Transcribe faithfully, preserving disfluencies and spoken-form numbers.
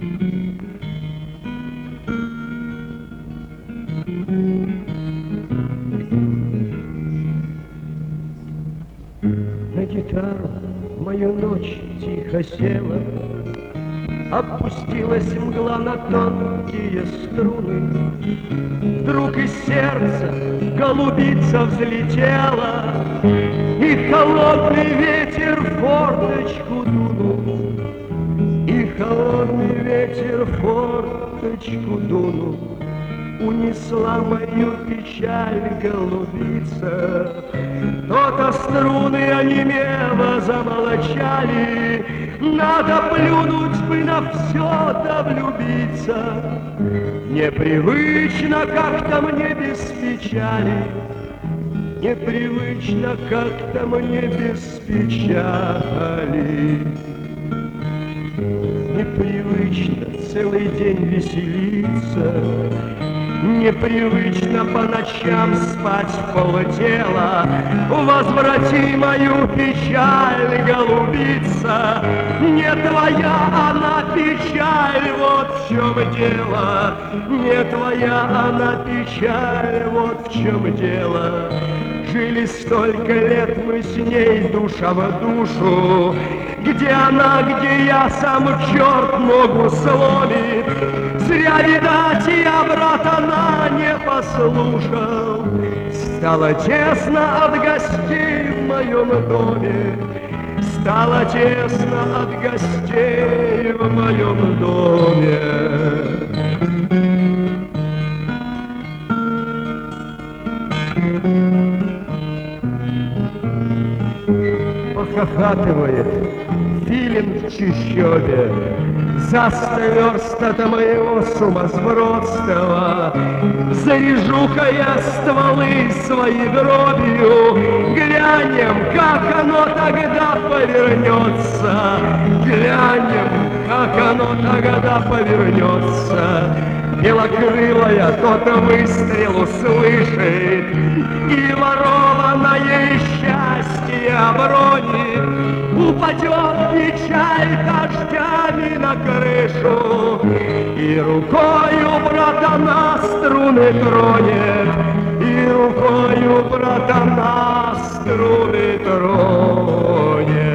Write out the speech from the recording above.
На гитару мою ночь тихо села, опустилась мгла на тонкие струны. Вдруг из сердца голубица взлетела, и холодный ветер в форточку дунул, и холодный ветер в форточку дунул. Унесла мою печаль голубица, то-то струны онемело замолчали. Надо плюнуть бы на все да влюбиться. Непривычно как-то мне без печали, непривычно как-то мне без печали. Непривычно целый день веселиться, непривычно по ночам спать вполтела. Возврати мою печаль, голубица, не твоя она печаль, вот в чем дело. Не твоя она печаль, вот в чем дело. Жили столько лет мы с ней душа в душу, где она, где я, сам черт ногу сломит. Зря, видать, я, брат, она не послушал. Стало тесно от гостей в моем доме, стало тесно от гостей в моем доме. Похохатывает филин в чащобе за сто верст от моего сумасбродства. Заряжу-ка я стволы свои дробью, глянем, как оно тогда повернется. Глянем, как оно тогда повернется. Белокрылая тот выстрел услышит, и ворованное счастье обронит. Упадет печаль дождями на крышу, и рукою, брат, она струны тронет, и рукою, брат, она струны тронет.